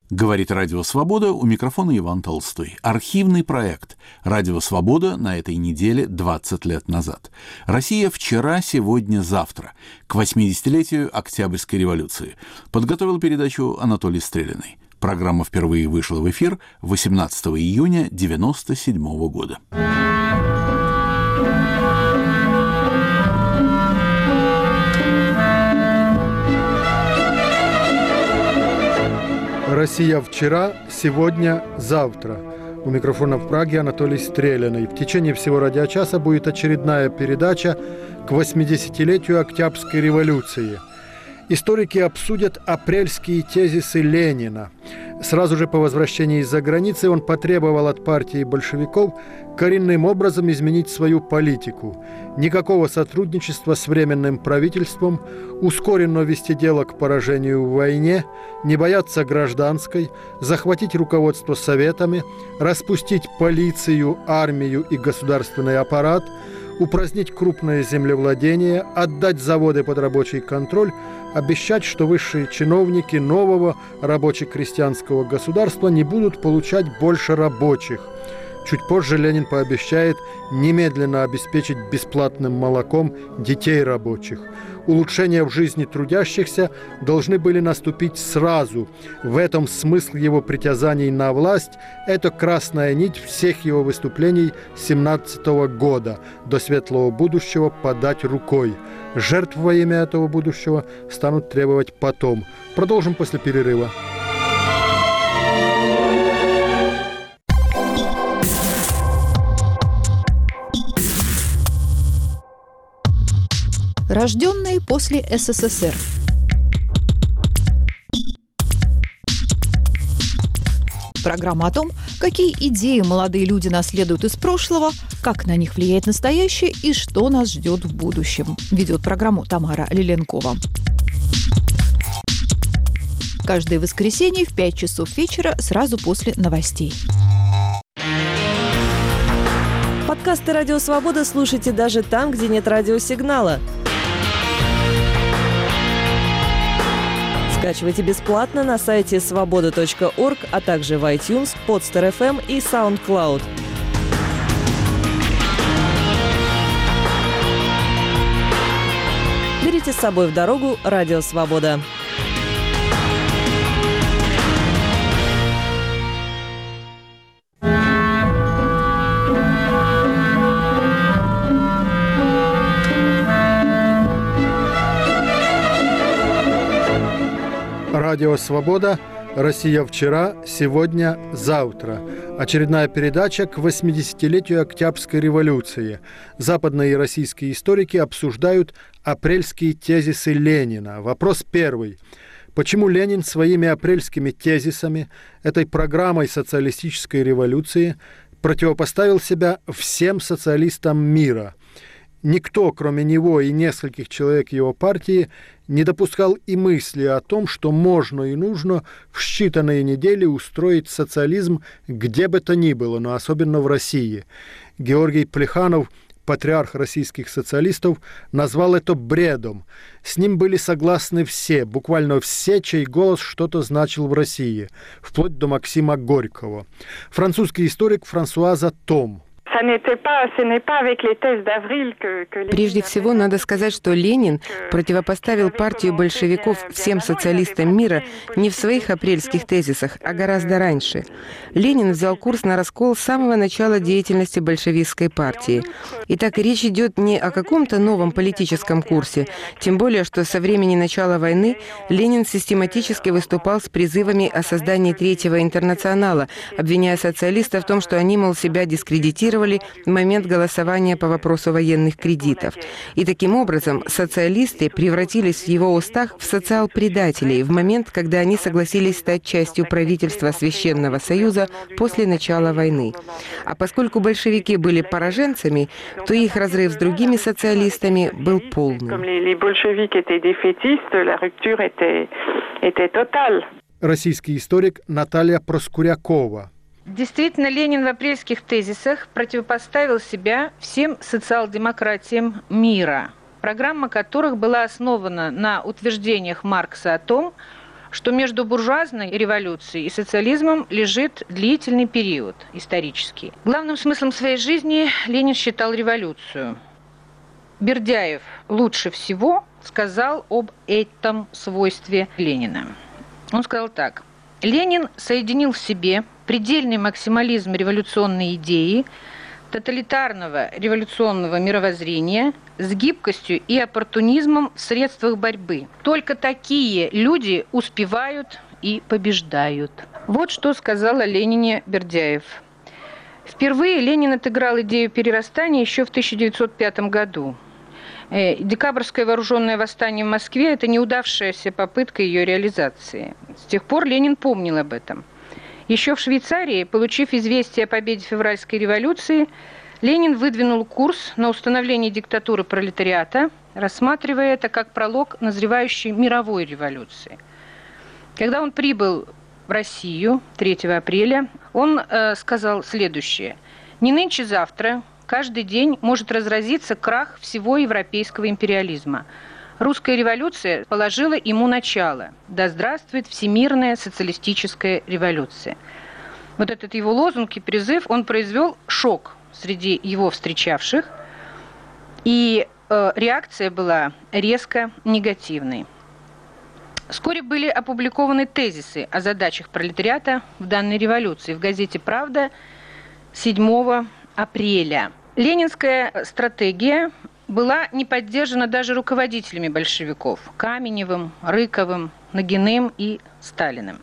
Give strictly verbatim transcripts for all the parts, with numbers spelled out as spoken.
Говорит Радио Свобода, у микрофона Иван Толстой. Архивный проект «Радио Свобода» на этой неделе двадцать лет назад. Россия вчера, сегодня, завтра. К восьмидесятилетию Октябрьской революции. Подготовил передачу Анатолий Стрелиный. Программа впервые вышла в эфир восемнадцатого июня девяносто седьмого года. Россия вчера, сегодня, завтра. У микрофона в Праге Анатолий Стрелиный. В течение всего радиочаса будет очередная передача к восьмидесятилетию Октябрьской революции. Историки обсудят апрельские тезисы Ленина. Сразу же по возвращении из-за границы он потребовал от партии большевиков коренным образом изменить свою политику. Никакого сотрудничества с Временным правительством, ускоренно вести дело к поражению в войне, не бояться гражданской, захватить руководство советами, распустить полицию, армию и государственный аппарат, упразднить крупное землевладение, отдать заводы под рабочий контроль, обещать, что высшие чиновники нового рабоче-крестьянского государства не будут получать больше рабочих. Чуть позже Ленин пообещает немедленно обеспечить бесплатным молоком детей рабочих. Улучшения в жизни трудящихся должны были наступить сразу. В этом смысл его притязаний на власть. Это красная нить всех его выступлений семнадцатого года. До светлого будущего подать рукой. Жертв во имя этого будущего станут требовать потом. Продолжим после перерыва. Рожденные после СССР. Программа о том, какие идеи молодые люди наследуют из прошлого, как на них влияет настоящее и что нас ждет в будущем. Ведет программу Тамара Лиленкова. Каждое воскресенье в пять часов вечера сразу после новостей. Подкасты «Радио Свобода» слушайте даже там, где нет радиосигнала. Скачивайте бесплатно на сайте свобода точка орг, а также в iTunes, Podster эф эм и SoundCloud. Берите с собой в дорогу «Радио Свобода». Радио «Свобода», Россия вчера, сегодня, завтра. Очередная передача к восьмидесятилетию Октябрьской революции. Западные и российские историки обсуждают апрельские тезисы Ленина. Вопрос первый. Почему Ленин своими апрельскими тезисами, этой программой социалистической революции, противопоставил себя всем социалистам мира? Никто, кроме него и нескольких человек его партии, не допускал и мысли о том, что можно и нужно в считанные недели устроить социализм где бы то ни было, но особенно в России. Георгий Плеханов, патриарх российских социалистов, назвал это бредом. С ним были согласны все, буквально все, чей голос что-то значил в России, вплоть до Максима Горького. Французский историк Франсуаза Том. Прежде всего, надо сказать, что Ленин противопоставил партию большевиков всем социалистам мира не в своих апрельских тезисах, а гораздо раньше. Ленин взял курс на раскол с самого начала деятельности большевистской партии. Итак, речь идет не о каком-то новом политическом курсе, тем более, что со времени начала войны Ленин систематически выступал с призывами о создании Третьего интернационала, обвиняя социалистов в том, что они, мол, себя дискредитировали в момент голосования по вопросу военных кредитов. И таким образом социалисты превратились в его устах в социал-предателей в момент, когда они согласились стать частью правительства Священного Союза после начала войны. А поскольку большевики были пораженцами, то их разрыв с другими социалистами был полным. Российский историк Наталья Проскурякова. Действительно, Ленин в апрельских тезисах противопоставил себя всем социал-демократиям мира, программа которых была основана на утверждениях Маркса о том, что между буржуазной революцией и социализмом лежит длительный период исторический. Главным смыслом своей жизни Ленин считал революцию. Бердяев лучше всего сказал об этом свойстве Ленина. Он сказал так. Ленин соединил в себе предельный максимализм революционной идеи, тоталитарного революционного мировоззрения с гибкостью и оппортунизмом в средствах борьбы. Только такие люди успевают и побеждают. Вот что сказал о Ленине Бердяев. Впервые Ленин отыграл идею перерастания еще в тысяча девятьсот пятом году. Декабрьское вооруженное восстание в Москве – это неудавшаяся попытка ее реализации. С тех пор Ленин помнил об этом. Еще в Швейцарии, получив известие о победе февральской революции, Ленин выдвинул курс на установление диктатуры пролетариата, рассматривая это как пролог назревающей мировой революции. Когда он прибыл в Россию третьего апреля, он э, сказал следующее. «Не нынче-завтра, каждый день может разразиться крах всего европейского империализма. Русская революция положила ему начало. Да здравствует всемирная социалистическая революция». Вот этот его лозунг и призыв, он произвел шок среди его встречавших, и э, реакция была резко негативной. Вскоре были опубликованы тезисы о задачах пролетариата в данной революции в газете «Правда» седьмого апреля. Ленинская стратегия была не поддержана даже руководителями большевиков – Каменевым, Рыковым, Нагиным и Сталиным.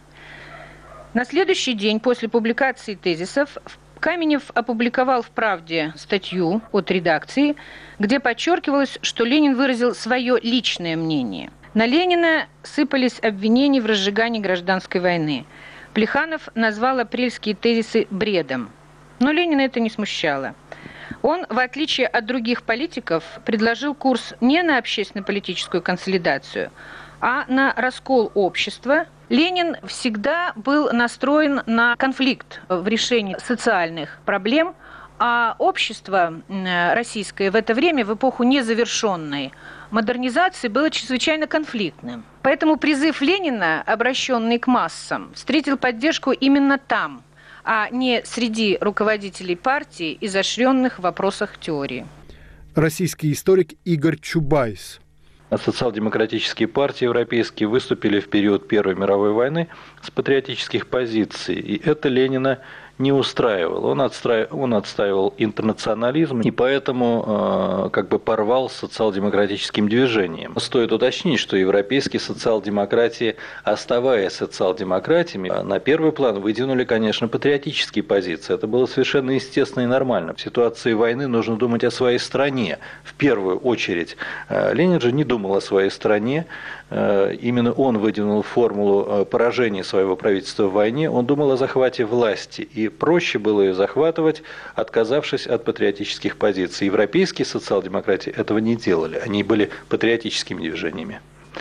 На следующий день после публикации тезисов Каменев опубликовал в «Правде» статью от редакции, где подчеркивалось, что Ленин выразил свое личное мнение. На Ленина сыпались обвинения в разжигании гражданской войны. Плеханов назвал апрельские тезисы бредом. Но Ленина это не смущало. Он, в отличие от других политиков, предложил курс не на общественно-политическую консолидацию, а на раскол общества. Ленин всегда был настроен на конфликт в решении социальных проблем, а общество российское в это время, в эпоху незавершенной модернизации, было чрезвычайно конфликтным. Поэтому призыв Ленина, обращенный к массам, встретил поддержку именно там, а не среди руководителей партии, изощренных в вопросах теории. Российский историк Игорь Чубайс. Социал-демократические партии европейские выступили в период Первой мировой войны с патриотических позиций, и это Ленина не устраивало. Он, отстраив... он отстаивал интернационализм и поэтому э, как бы порвал с социал-демократическим движением. Стоит уточнить, что европейские социал-демократии, оставаясь социал-демократиями, на первый план выдвинули, конечно, патриотические позиции. Это было совершенно естественно и нормально. В ситуации войны нужно думать о своей стране в первую очередь. Ленин же не думал о своей стране. Именно он выдвинул формулу поражения своего правительства в войне. Он думал о захвате власти. И проще было ее захватывать, отказавшись от патриотических позиций. Европейские социал-демократии этого не делали. Они были патриотическими движениями.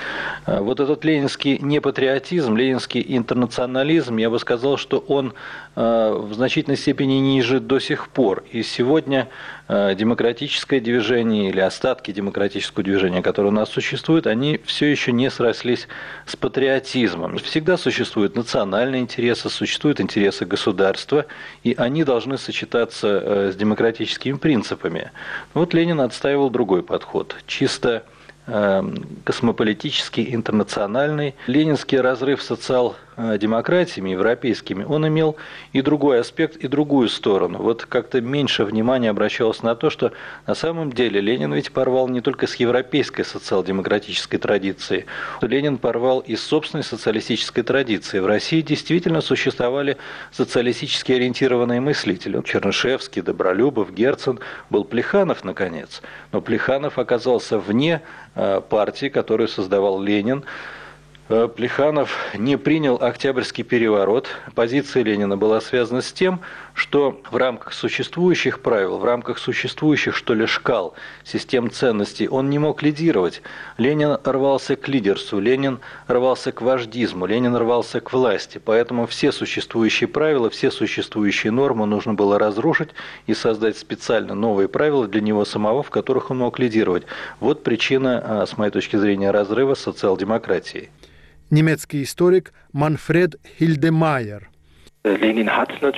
Вот этот ленинский непатриотизм, ленинский интернационализм, я бы сказал, что он в значительной степени ниже до сих пор. И сегодня демократическое движение или остатки демократического движения, которые у нас существуют, они все еще не срослись с патриотизмом. Всегда существуют национальные интересы, существуют интересы государства, и они должны сочетаться с демократическими принципами. Вот Ленин отстаивал другой подход, чисто космополитический, интернациональный. Ленинский разрыв с социал-демократиями европейскими, он имел и другой аспект, и другую сторону. Вот как-то меньше внимания обращалось на то, что на самом деле Ленин ведь порвал не только с европейской социал-демократической традицией. Ленин порвал и с собственной социалистической традицией. В России действительно существовали социалистически ориентированные мыслители. Чернышевский, Добролюбов, Герцен, был Плеханов, наконец. Но Плеханов оказался вне партии, которую создавал Ленин. Плеханов не принял Октябрьский переворот. Позиция Ленина была связана с тем, что в рамках существующих правил, в рамках существующих, что ли, шкал, систем ценностей, он не мог лидировать. Ленин рвался к лидерству, Ленин рвался к вождизму, Ленин рвался к власти. Поэтому все существующие правила, все существующие нормы нужно было разрушить и создать специально новые правила для него самого, в которых он мог лидировать. Вот причина, с моей точки зрения, разрыва с социал-демократией. немецкий историк Манфред Хильдемайер. Ленин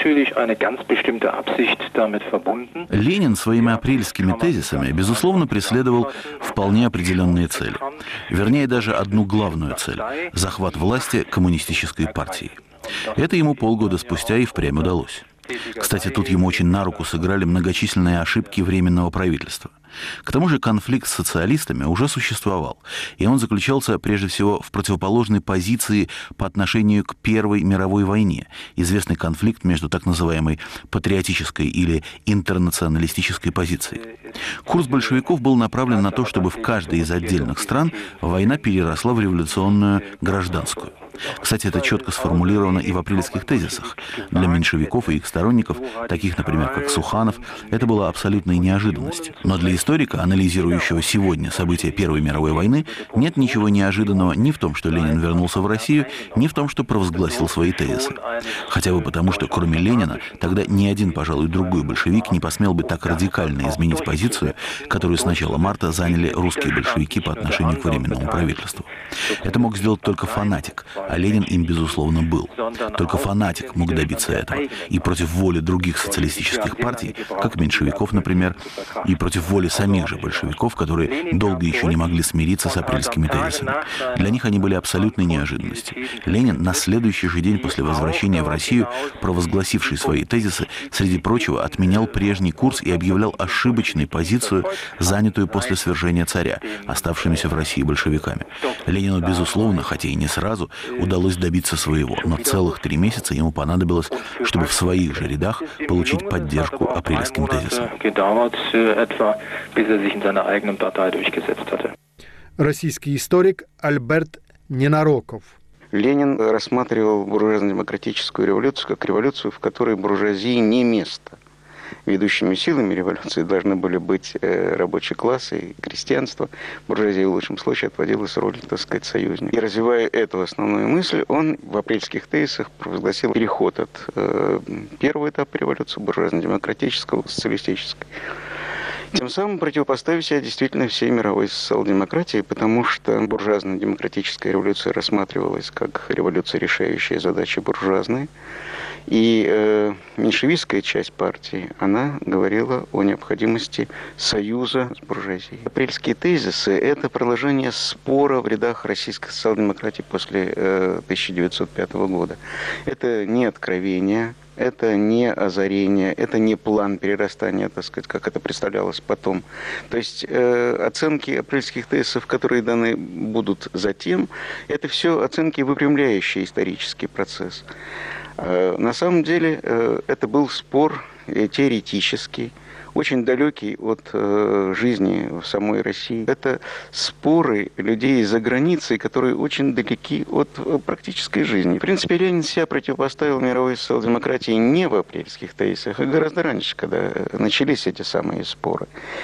своими апрельскими тезисами, безусловно, преследовал вполне определенные цели. Вернее, даже одну главную цель – захват власти коммунистической партии. Это ему полгода спустя и впрямь удалось. Кстати, тут ему очень на руку сыграли многочисленные ошибки Временного правительства. К тому же конфликт с социалистами уже существовал, и он заключался прежде всего в противоположной позиции по отношению к Первой мировой войне, известный конфликт между так называемой патриотической или интернационалистической позицией. Курс большевиков был направлен на то, чтобы в каждой из отдельных стран война переросла в революционную гражданскую. Кстати, это четко сформулировано и в апрельских тезисах. Для меньшевиков и их сторонников, таких, например, как Суханов, это была абсолютной неожиданностью. Но для историка, анализирующего сегодня события Первой мировой войны, нет ничего неожиданного ни в том, что Ленин вернулся в Россию, ни в том, что провозгласил свои тезисы. Хотя бы потому, что кроме Ленина, тогда ни один, пожалуй, другой большевик не посмел бы так радикально изменить позицию, которую с начала марта заняли русские большевики по отношению к Временному правительству. Это мог сделать только фанатик, а Ленин им, безусловно, был. Только фанатик мог добиться этого. И против воли других социалистических партий, как меньшевиков, например, и против воли самих же большевиков, которые долго еще не могли смириться с апрельскими тезисами. Для них они были абсолютной неожиданностью. Ленин, на следующий же день после возвращения в Россию, провозгласивший свои тезисы, среди прочего, отменял прежний курс и объявлял ошибочной позицию, занятую после свержения царя, оставшимися в России большевиками. Ленину, безусловно, хотя и не сразу, удалось добиться своего, но целых три месяца ему понадобилось, чтобы в своих же рядах получить поддержку апрельским тезисам. Российский историк Альберт Ненароков. Ленин рассматривал буржуазно-демократическую революцию как революцию, в которой буржуазии не место. Ведущими силами революции должны были быть рабочий класс и крестьянство. Буржуазия в лучшем случае отводилась роль, так сказать, союзника. И развивая эту основную мысль, он в апрельских тезисах провозгласил переход от э, первого этапа революции буржуазно-демократического к социалистической. Тем самым противопоставив себя действительно всей мировой социал-демократии, потому что буржуазно-демократическая революция рассматривалась как революция, решающая задачи буржуазные. И э, меньшевистская часть партии, она говорила о необходимости союза с буржуазией. Апрельские тезисы – это продолжение спора в рядах российской социал-демократии после э, тысяча девятьсот пятого года. Это не откровение, это не озарение, это не план перерастания, так сказать, как это представлялось потом. То есть э, оценки апрельских тезисов, которые даны будут затем, это все оценки, выпрямляющие исторический процесс. На самом деле это был спор теоретический, очень далекий от жизни в самой России. Это споры людей за границей, которые очень далеки от практической жизни. В принципе, Ленин себя противопоставил мировой социал-демократии не в апрельских тезисах, а гораздо раньше, когда начались эти самые споры.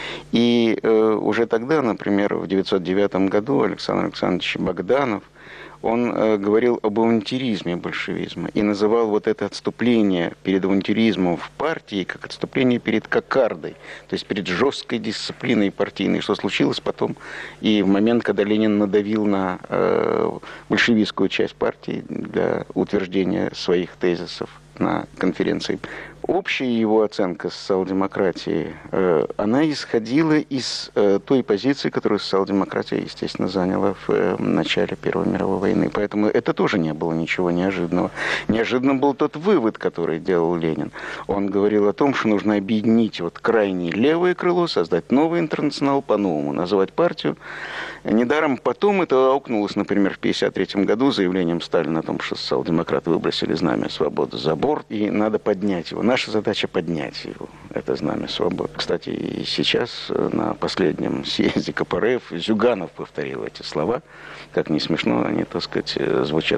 И уже тогда, например, в девятьсот девятом году Александр Александрович Богданов, он э, говорил об авантюризме большевизма и называл вот это отступление перед авантюризмом в партии как отступление перед кокардой, то есть перед жесткой дисциплиной партийной, что случилось потом и в момент, когда Ленин надавил на э, большевистскую часть партии для утверждения своих тезисов на конференции. Общая его оценка социал-демократии, э, она исходила из э, той позиции, которую социал-демократия, естественно, заняла в э, начале Первой мировой войны. Поэтому это тоже не было ничего неожиданного. Неожиданным был тот вывод, который делал Ленин. Он говорил о том, что нужно объединить вот крайнее левое крыло, создать новый интернационал, по-новому называть партию. Недаром потом это аукнулось, например, в тысяча девятьсот пятьдесят третьем году заявлением Сталина о том, что социал-демократы выбросили знамя свободы за борт, и надо поднять его. Наша задача поднять его, это знамя свободы. Кстати, и сейчас на последнем съезде ка пэ эр эф Зюганов повторил эти слова. Как не смешно, они, так сказать, звучат.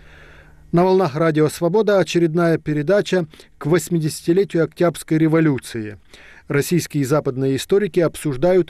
На волнах Радио Свобода очередная передача к восьмидесятилетию Октябрьской революции. Российские и западные историки обсуждают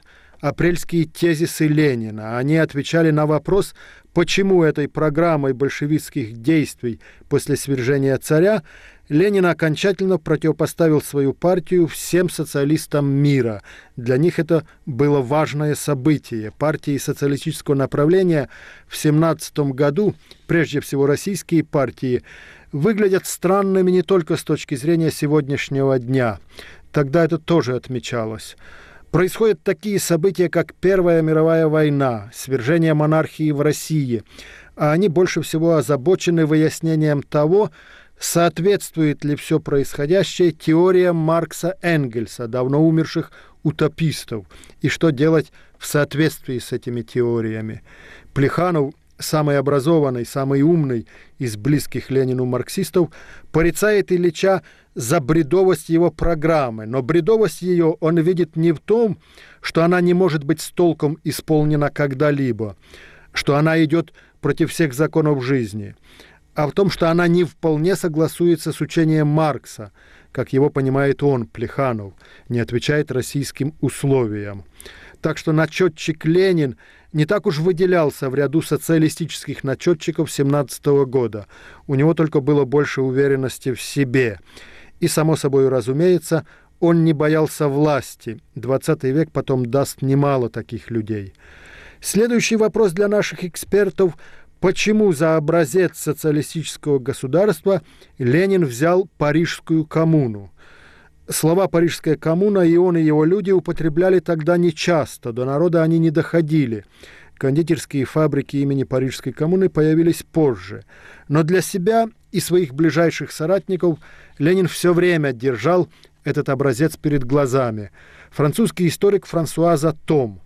апрельские тезисы Ленина. Они отвечали на вопрос, почему этой программой большевистских действий после свержения царя Ленин окончательно противопоставил свою партию всем социалистам мира. Для них это было важное событие. Партии социалистического направления в семнадцатом году, прежде всего российские партии, выглядят странными не только с точки зрения сегодняшнего дня. Тогда это тоже отмечалось. Происходят такие события, как Первая мировая война, свержение монархии в России, а они больше всего озабочены выяснением того, соответствует ли все происходящее теориям Маркса Энгельса, давно умерших утопистов, и что делать в соответствии с этими теориями. Плеханов, самый образованный, самый умный из близких Ленину марксистов, порицает Ильича за бредовость его программы, но бредовость ее он видит не в том, что она не может быть с толком исполнена когда-либо, что она идет против всех законов жизни, а в том, что она не вполне согласуется с учением Маркса, как его понимает он, Плеханов, не отвечает российским условиям. Так что начетчик Ленин не так уж выделялся в ряду социалистических начетчиков семнадцатого года. У него только было больше уверенности в себе. И, само собой разумеется, он не боялся власти. двадцатый век потом даст немало таких людей. Следующий вопрос для наших экспертов – почему за образец социалистического государства Ленин взял Парижскую коммуну? Слова «Парижская коммуна» и он, и его люди употребляли тогда нечасто, до народа они не доходили. Кондитерские фабрики имени Парижской коммуны появились позже. Но для себя и своих ближайших соратников Ленин все время держал этот образец перед глазами. Французский историк Франсуаза Том.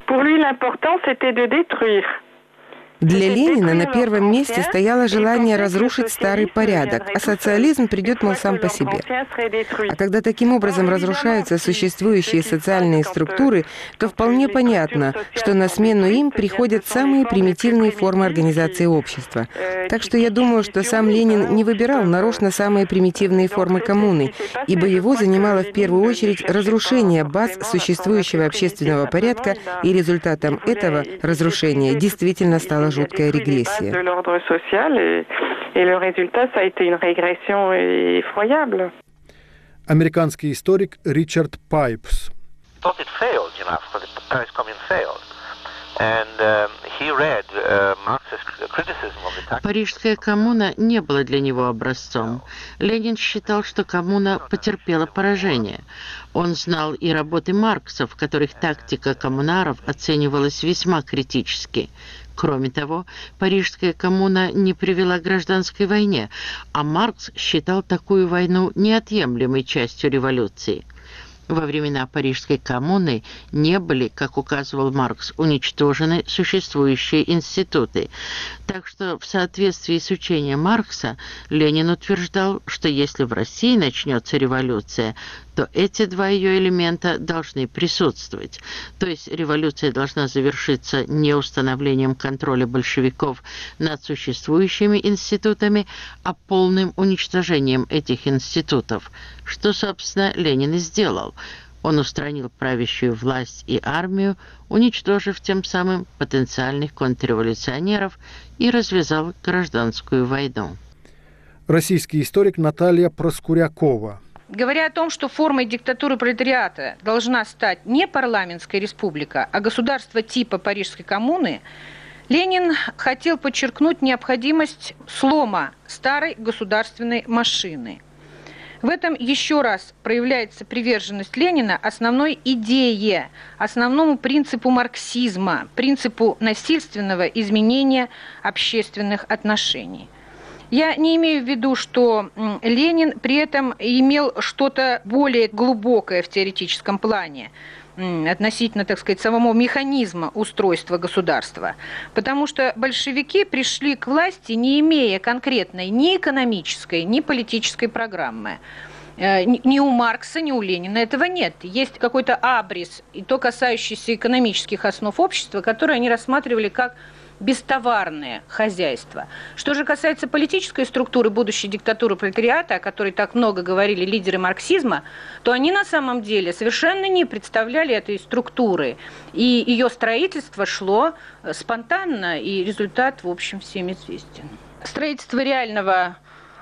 Для Ленина на первом месте стояло желание разрушить старый порядок, а социализм придет, мол, сам по себе. А когда таким образом разрушаются существующие социальные структуры, то вполне понятно, что на смену им приходят самые примитивные формы организации общества. Так что я думаю, что сам Ленин не выбирал нарочно самые примитивные формы коммуны, ибо его занимало в первую очередь разрушение баз существующего общественного порядка, и результатом этого разрушения действительно стало жуткая регрессия. Американский историк Ричард Пайпс. Парижская коммуна не была для него образцом. Ленин считал, что коммуна потерпела поражение. Он знал и работы Маркса, в которых тактика коммунаров оценивалась весьма критически. Кроме того, Парижская коммуна не привела к гражданской войне, а Маркс считал такую войну неотъемлемой частью революции. Во времена Парижской коммуны не были, как указывал Маркс, уничтожены существующие институты. Так что в соответствии с учением Маркса Ленин утверждал, что если в России начнется революция, то эти два ее элемента должны присутствовать. То есть революция должна завершиться не установлением контроля большевиков над существующими институтами, а полным уничтожением этих институтов, что, собственно, Ленин и сделал. Он устранил правящую власть и армию, уничтожив тем самым потенциальных контрреволюционеров, и развязал гражданскую войну. Российский историк Наталья Проскурякова. Говоря о том, что формой диктатуры пролетариата должна стать не парламентская республика, а государство типа Парижской коммуны, Ленин хотел подчеркнуть необходимость слома старой государственной машины. В этом еще раз проявляется приверженность Ленина основной идее, основному принципу марксизма, принципу насильственного изменения общественных отношений. Я не имею в виду, что Ленин при этом имел что-то более глубокое в теоретическом плане относительно, так сказать, самого механизма устройства государства. Потому что большевики пришли к власти, не имея конкретной ни экономической, ни политической программы. Ни у Маркса, ни у Ленина этого нет. Есть какой-то абрис, и то касающийся экономических основ общества, которые они рассматривали как бестоварное хозяйство. Что же касается политической структуры будущей диктатуры пролетариата, о которой так много говорили лидеры марксизма, то они на самом деле совершенно не представляли этой структуры. И ее строительство шло спонтанно, и результат, в общем, всем известен. Строительство реального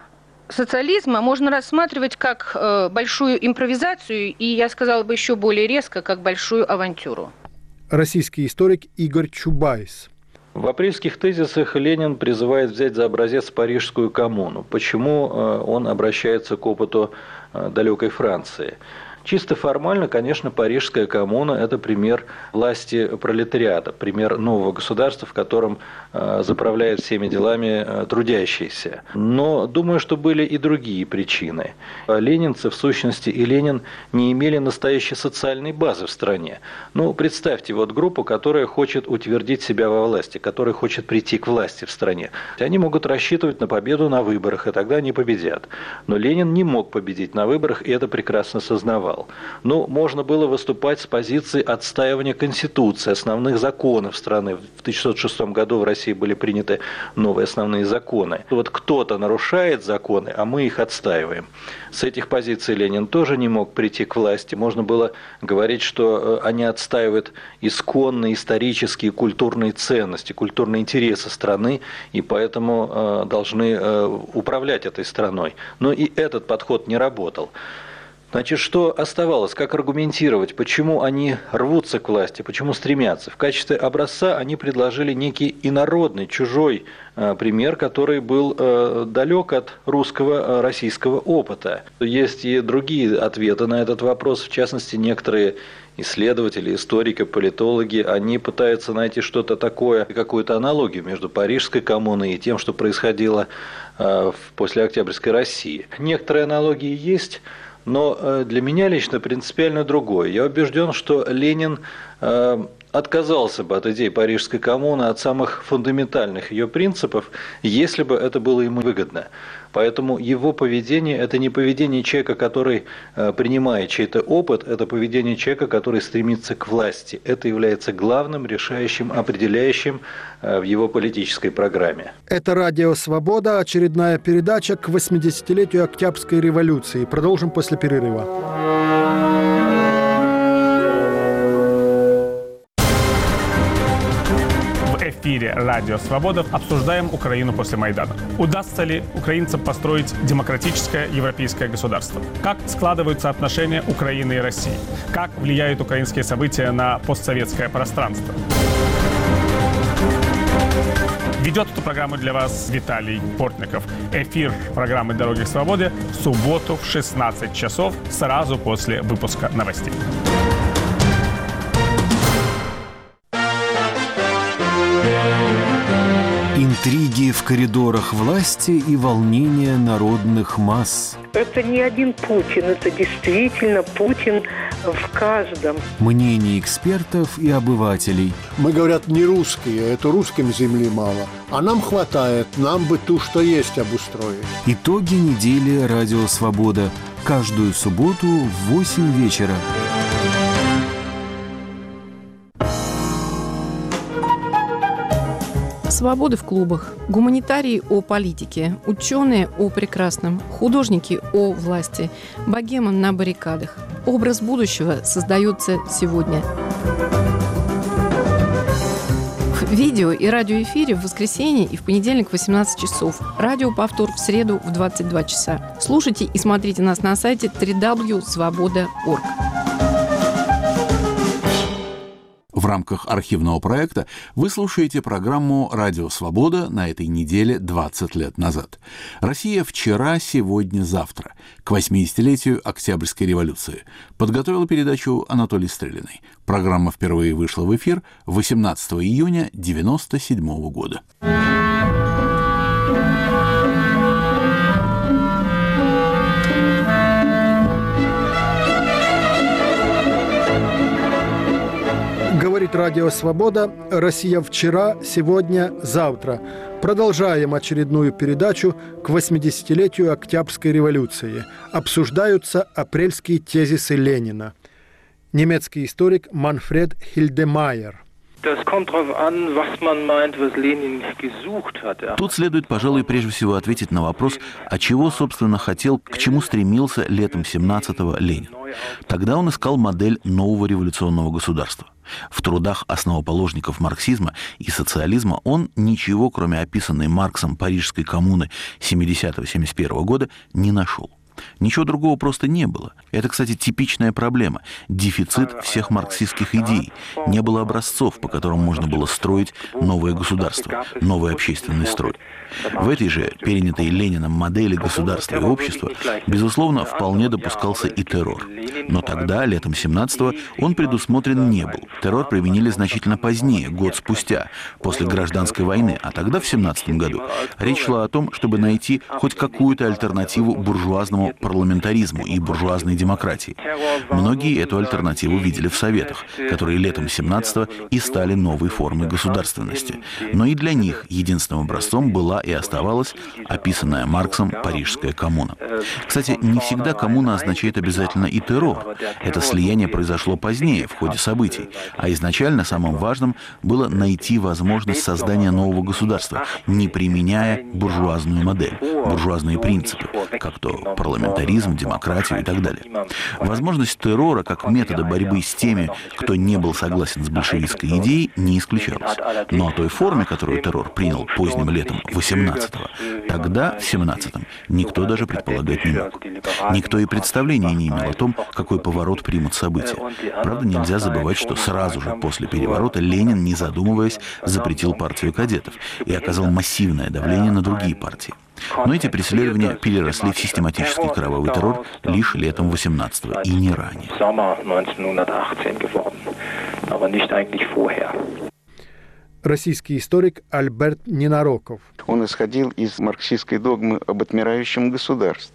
социализма можно рассматривать как э, большую импровизацию, и, я сказала бы еще более резко, как большую авантюру. Российский историк Игорь Чубайс. В апрельских тезисах Ленин призывает взять за образец Парижскую коммуну. Почему он обращается к опыту далекой Франции? Чисто формально, конечно, Парижская коммуна – это пример власти пролетариата, пример нового государства, в котором э, заправляют всеми делами э, трудящиеся. Но думаю, что были и другие причины. Ленинцы, в сущности, и Ленин не имели настоящей социальной базы в стране. Ну, представьте, вот группу, которая хочет утвердить себя во власти, которая хочет прийти к власти в стране. Они могут рассчитывать на победу на выборах, и тогда они победят. Но Ленин не мог победить на выборах, и это прекрасно сознавал. Ну, можно было выступать с позиции отстаивания Конституции, основных законов страны. В тысяча девятьсот шестом году в России были приняты новые основные законы. Вот кто-то нарушает законы, а мы их отстаиваем. С этих позиций Ленин тоже не мог прийти к власти. Можно было говорить, что они отстаивают исконные исторические культурные ценности, культурные интересы страны, и поэтому должны управлять этой страной. Но и этот подход не работал. Значит, что оставалось? Как аргументировать? Почему они рвутся к власти? Почему стремятся? В качестве образца они предложили некий инородный, чужой э, пример, который был э, далек от русского, э, российского опыта. Есть и другие ответы на этот вопрос. В частности, некоторые исследователи, историки, политологи, они пытаются найти что-то такое, какую-то аналогию между Парижской коммуной и тем, что происходило э, в послеоктябрьской России. Некоторые аналогии есть, но для меня лично принципиально другое. Я убежден, что Ленин э, отказался бы от идей Парижской коммуны, от самых фундаментальных ее принципов, если бы это было ему выгодно. Поэтому его поведение – это не поведение человека, который э, принимает чей-то опыт, это поведение человека, который стремится к власти. Это является главным, решающим, определяющим э, в его политической программе. Это «Радио Свобода», очередная передача к восьмидесятилетию Октябрьской революции. Продолжим после перерыва. В эфире «Радио Свобода» обсуждаем Украину после Майдана. Удастся ли украинцам построить демократическое европейское государство? Как складываются отношения Украины и России? Как влияют украинские события на постсоветское пространство? Ведет эту программу для вас Виталий Портников. Эфир программы «Дороги к свободе» в субботу в шестнадцать часов, сразу после выпуска новостей. Интриги в коридорах власти и волнения народных масс. Это не один Путин, это действительно Путин в каждом. Мнения экспертов и обывателей. Мы, говорят, не русские, это русским земли мало. А нам хватает, нам бы ту, что есть, обустроить. Итоги недели «Радио Свобода». Каждую субботу в восемь вечера. Свободы в клубах, гуманитарии о политике, ученые о прекрасном, художники о власти, богемы на баррикадах. Образ будущего создается сегодня. В видео и радиоэфире в воскресенье и в понедельник в восемнадцать часов. Радиоповтор в среду в двадцать два часа. Слушайте и смотрите нас на сайте дабл ю дабл ю дабл ю точка свобода точка орг. В рамках архивного проекта вы слушаете программу «Радио Свобода» на этой неделе двадцать лет назад. Россия вчера, сегодня, завтра. К восьмидесятилетию Октябрьской революции. Подготовил передачу Анатолий Стрелиный. Программа впервые вышла в эфир восемнадцатого июня девяносто седьмого года. Говорит «Радио Свобода». Россия вчера, сегодня, завтра. Продолжаем очередную передачу к восьмидесятилетию Октябрьской революции. Обсуждаются апрельские тезисы Ленина. Немецкий историк Манфред Хильдемайер. Тут следует, пожалуй, прежде всего ответить на вопрос, а чего, собственно, хотел, к чему стремился летом семнадцатого Ленин. Тогда он искал модель нового революционного государства. В трудах основоположников марксизма и социализма он ничего, кроме описанной Марксом Парижской коммуны семидесятого-семьдесят первого года, не нашел. Ничего другого просто не было. Это, кстати, типичная проблема. Дефицит всех марксистских идей. Не было образцов, по которым можно было строить новое государство, новый общественный строй. В этой же, перенятой Лениным модели государства и общества, безусловно, вполне допускался и террор. Но тогда, летом семнадцатого, он предусмотрен не был. Террор применили значительно позднее, год спустя, после гражданской войны, а тогда, в семнадцатом году, речь шла о том, чтобы найти хоть какую-то альтернативу буржуазному парламентаризму и буржуазной демократии. Многие эту альтернативу видели в Советах, которые летом семнадцатого и стали новой формой государственности. Но и для них единственным образцом была и оставалась описанная Марксом Парижская коммуна. Кстати, не всегда коммуна означает обязательно и террор. Это слияние произошло позднее, в ходе событий. А изначально самым важным было найти возможность создания нового государства, не применяя буржуазную модель, буржуазные принципы, как то парламентаризм, демократию и так далее. Возможность террора как метода борьбы с теми, кто не был согласен с большевистской идеей, не исключалась. Но о той форме, которую террор принял поздним летом восемнадцатого, тогда, в семнадцатом, никто даже предполагать не мог. Никто и представления не имел о том, какой поворот примут события. Правда, нельзя забывать, что сразу же после переворота Ленин, не задумываясь, запретил партию кадетов и оказал массивное давление на другие партии. Но эти преследования переросли в систематический кровавый террор лишь летом восемнадцатого и не ранее. Российский историк Альберт Ненароков. Он исходил из марксистской догмы об отмирающем государстве.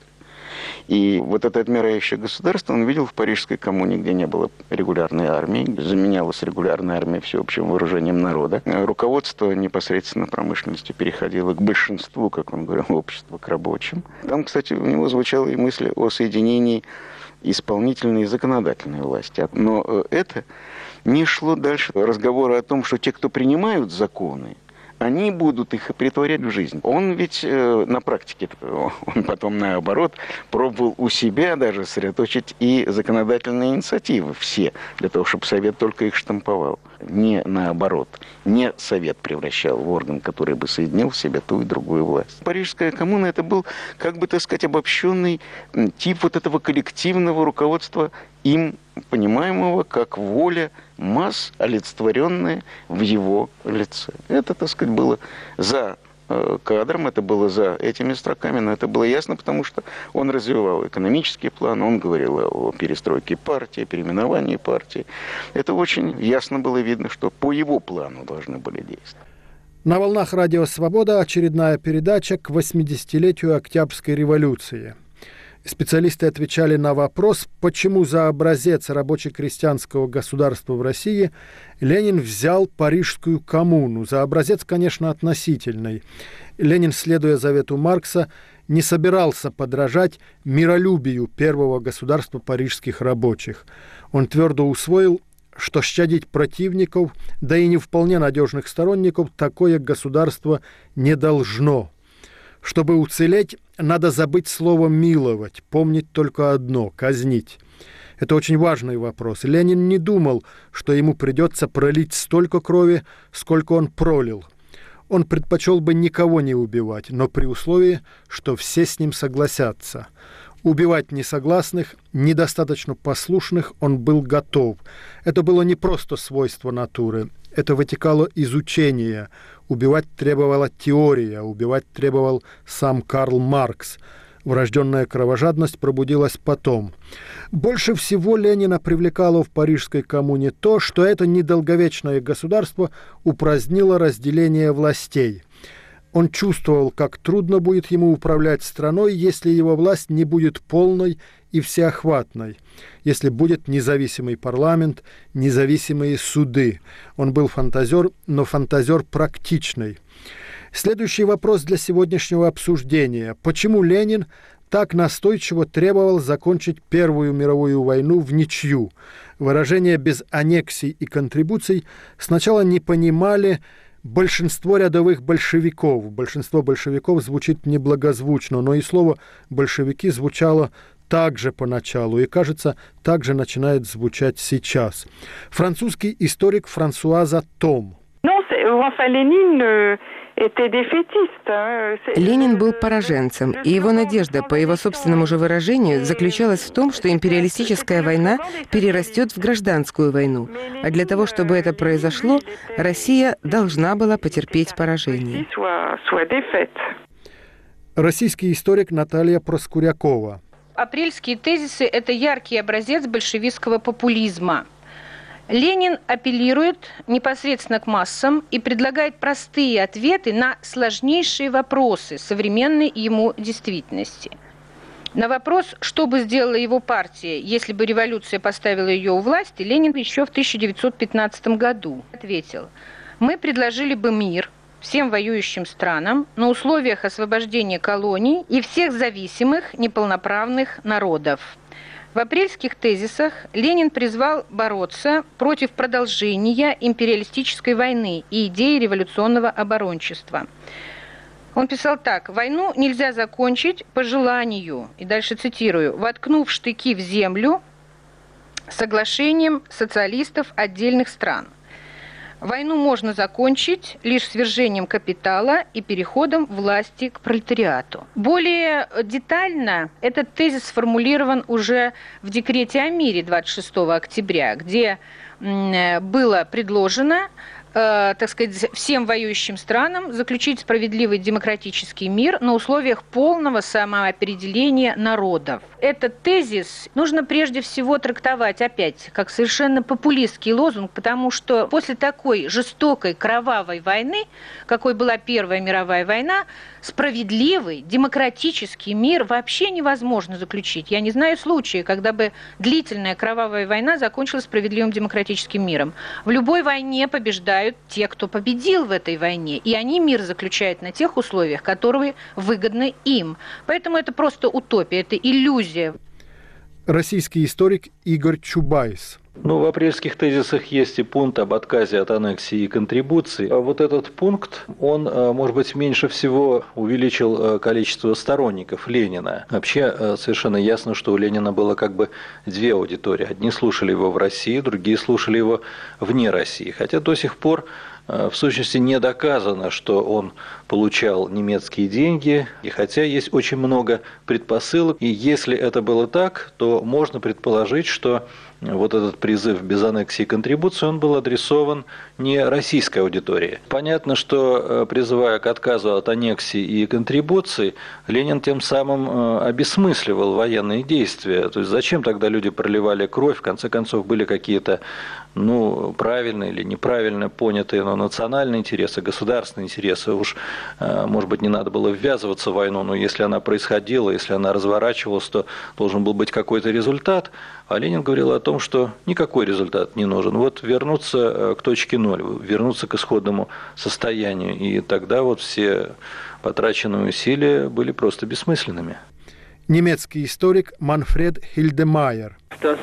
И вот это отмирающее государство он видел в Парижской коммуне, где не было регулярной армии, заменялась регулярная армия всеобщим вооружением народа. Руководство непосредственно промышленностью переходило к большинству, как он говорил, общества, к рабочим. Там, кстати, у него звучала и мысль о соединении исполнительной и законодательной власти. Но это не шло дальше разговора о том, что те, кто принимают законы, они будут их претворять в жизнь. Он ведь э, на практике, он потом наоборот, пробовал у себя даже сосредоточить и законодательные инициативы все, для того, чтобы Совет только их штамповал. Не наоборот. Не Совет превращал в орган, который бы соединил в себе ту и другую власть. Парижская коммуна — это был, как бы так сказать, обобщенный тип вот этого коллективного руководства, им понимаемого как воля масс, олицетворенная в его лице. Это, так сказать, было за кадром, это было за этими строками, но это было ясно, потому что он развивал экономический план, он говорил о перестройке партии, переименовании партии. Это очень ясно было видно, что по его плану должны были действовать. На волнах Радио Свобода очередная передача к восьмидесятилетию Октябрьской революции. Специалисты отвечали на вопрос, почему за образец рабоче-крестьянского государства в России Ленин взял Парижскую коммуну. За образец, конечно, относительный. Ленин, следуя завету Маркса, не собирался подражать миролюбию первого государства парижских рабочих. Он твердо усвоил, что щадить противников, да и не вполне надежных сторонников, такое государство не должно. Чтобы уцелеть, надо забыть слово «миловать», помнить только одно – казнить. Это очень важный вопрос. Ленин не думал, что ему придется пролить столько крови, сколько он пролил. Он предпочел бы никого не убивать, но при условии, что все с ним согласятся. Убивать несогласных, недостаточно послушных он был готов. Это было не просто свойство натуры. Это вытекало из учения. Убивать требовала теория, убивать требовал сам Карл Маркс. Врожденная кровожадность пробудилась потом. Больше всего Ленина привлекало в Парижской коммуне то, что это недолговечное государство упразднило разделение властей. Он чувствовал, как трудно будет ему управлять страной, если его власть не будет полной и всеохватной, если будет независимый парламент, независимые суды. Он был фантазер, но фантазер практичный. Следующий вопрос для сегодняшнего обсуждения. Почему Ленин так настойчиво требовал закончить Первую мировую войну в ничью. Выражение «без аннексий и контрибуций» сначала не понимали большинство рядовых большевиков. Большинство большевиков звучит неблагозвучно, но и слово «большевики» звучало также поначалу и, кажется, также начинает звучать сейчас. Французский историк Франсуаза Том. Ленин был пораженцем, и его надежда, по его собственному же выражению, заключалась в том, что империалистическая война перерастет в гражданскую войну. А для того, чтобы это произошло, Россия должна была потерпеть поражение. Российский историк Наталья Проскурякова. Апрельские тезисы – это яркий образец большевистского популизма. Ленин апеллирует непосредственно к массам и предлагает простые ответы на сложнейшие вопросы современной ему действительности. На вопрос, что бы сделала его партия, если бы революция поставила ее у власти, Ленин еще в тысяча девятьсот пятнадцатом году ответил: «Мы предложили бы мир всем воюющим странам на условиях освобождения колоний и всех зависимых неполноправных народов». В апрельских тезисах Ленин призвал бороться против продолжения империалистической войны и идеи революционного оборончества. Он писал так: «Войну нельзя закончить по желанию», и дальше цитирую, «воткнув штыки в землю соглашением социалистов отдельных стран. Войну можно закончить лишь свержением капитала и переходом власти к пролетариату». Более детально этот тезис сформулирован уже в декрете о мире двадцать шестого октября, где было предложено, э, так сказать, всем воюющим странам заключить справедливый демократический мир на условиях полного самоопределения народов. Этот тезис нужно прежде всего трактовать опять как совершенно популистский лозунг, потому что после такой жестокой кровавой войны, какой была Первая мировая война, справедливый демократический мир вообще невозможно заключить. Я не знаю случая, когда бы длительная кровавая война закончилась справедливым демократическим миром. В любой войне побеждают те, кто победил в этой войне, и они мир заключают на тех условиях, которые выгодны им. Поэтому это просто утопия, это иллюзия. Российский историк Игорь Чубайс. Ну, в апрельских тезисах есть и пункт об отказе от аннексии и контрибуций. А вот этот пункт, он, может быть, меньше всего увеличил количество сторонников Ленина. Вообще, совершенно ясно, что у Ленина было как бы две аудитории. Одни слушали его в России, другие слушали его вне России. Хотя до сих пор в сущности не доказано, что он получал немецкие деньги, и хотя есть очень много предпосылок, и если это было так, то можно предположить, что вот этот призыв без аннексии и контрибуции, он был адресован не российской аудитории. Понятно, что, призывая к отказу от аннексии и контрибуции, Ленин тем самым обесмысливал военные действия. То есть зачем тогда люди проливали кровь? В конце концов, были какие-то ну, правильные или неправильно понятые, но национальные интересы, государственные интересы. Уж, может быть, не надо было ввязываться в войну, но если она происходила, если она разворачивалась, то должен был быть какой-то результат. А Ленин говорил о том, что никакой результат не нужен. Вот вернуться к точке ноль, вернуться к исходному состоянию. И тогда вот все потраченные усилия были просто бессмысленными. Немецкий историк Манфред Хильдемайер.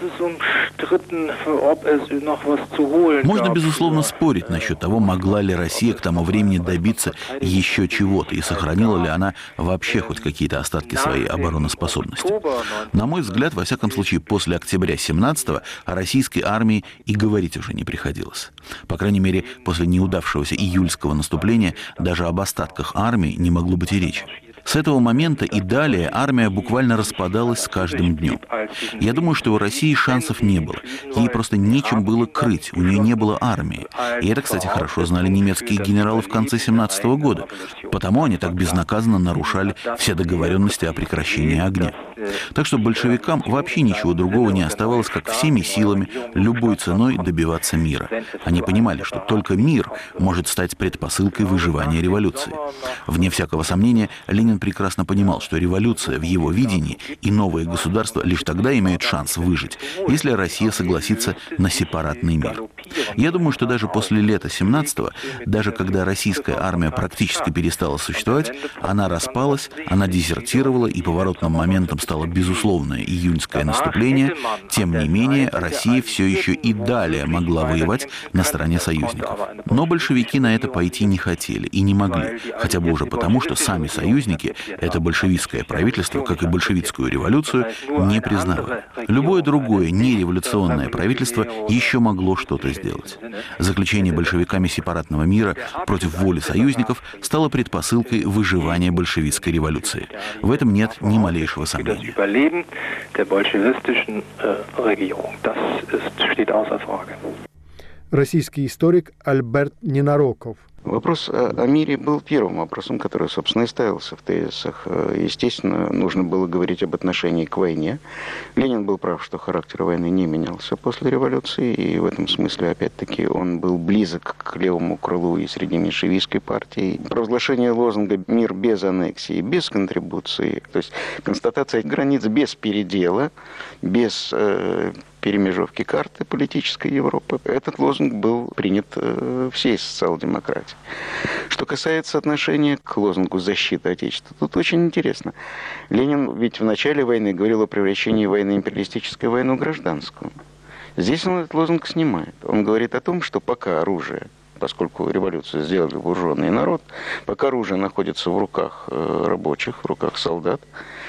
Можно, безусловно, спорить насчет того, могла ли Россия к тому времени добиться еще чего-то и сохранила ли она вообще хоть какие-то остатки своей обороноспособности. На мой взгляд, во всяком случае, после октября семнадцатого о российской армии и говорить уже не приходилось. По крайней мере, после неудавшегося июльского наступления даже об остатках армии не могло быть и речи. С этого момента и далее армия буквально распадалась с каждым днем. Я думаю, что у России шансов не было. Ей просто нечем было крыть, у нее не было армии. И это, кстати, хорошо знали немецкие генералы в конце семнадцатого года. Потому они так безнаказанно нарушали все договоренности о прекращении огня. Так что большевикам вообще ничего другого не оставалось, как всеми силами, любой ценой добиваться мира. Они понимали, что только мир может стать предпосылкой выживания революции. Вне всякого сомнения, Ленин прекрасно понимал, что революция в его видении и новое государство лишь тогда тогда имеют шанс выжить, если Россия согласится на сепаратный мир. Я думаю, что даже после лета семнадцатого, даже когда российская армия практически перестала существовать, она распалась, она дезертировала, и поворотным моментом стало безусловное июньское наступление, тем не менее Россия все еще и далее могла воевать на стороне союзников. Но большевики на это пойти не хотели и не могли, хотя бы уже потому, что сами союзники это большевистское правительство, как и большевистскую революцию, не признавали. Любое другое нереволюционное правительство еще могло что-то сделать. Заключение большевиками сепаратного мира против воли союзников стало предпосылкой выживания большевистской революции. В этом нет ни малейшего сомнения. Российский историк Альберт Ненароков. Вопрос о мире был первым вопросом, который, собственно, и ставился в тезисах. Естественно, нужно было говорить об отношении к войне. Ленин был прав, что характер войны не менялся после революции, и в этом смысле, опять-таки, он был близок к левому крылу и среди меньшевистской партии. Провозглашение лозунга «Мир без аннексии, без контрибуции», то есть констатация границ без передела, без э, перемежевки карты политической Европы. Этот лозунг был принят э, всей социал-демократией. Что касается отношения к лозунгу защиты Отечества, тут очень интересно. Ленин ведь в начале войны говорил о превращении войны империалистической в войну гражданскую. Здесь он этот лозунг снимает. Он говорит о том, что пока оружие, поскольку революцию сделали вооруженный народ, пока оружие находится в руках э, рабочих, в руках солдат,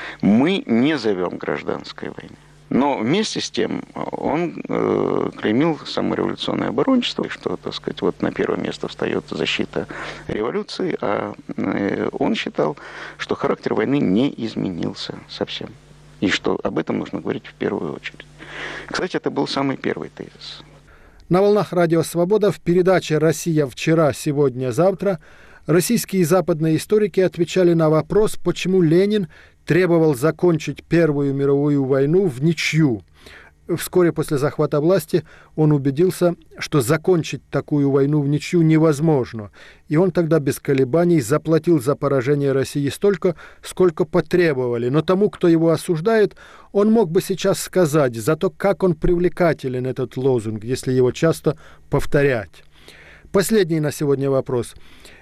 мы не зовем гражданской войны. Но вместе с тем он э, клеймил самореволюционное оборончество, что, так сказать, вот на первое место встает защита революции, а э, он считал, что характер войны не изменился совсем, и что об этом нужно говорить в первую очередь. Кстати, это был самый первый тезис. На волнах Радио Свобода в передаче «Россия вчера, сегодня, завтра» российские и западные историки отвечали на вопрос, почему Ленин требовал закончить Первую мировую войну в ничью. Вскоре после захвата власти он убедился, что закончить такую войну в ничью невозможно. И он тогда без колебаний заплатил за поражение России столько, сколько потребовали. Но тому, кто его осуждает, он мог бы сейчас сказать за то, как он привлекателен, этот лозунг, если его часто повторять. Последний на сегодня вопрос.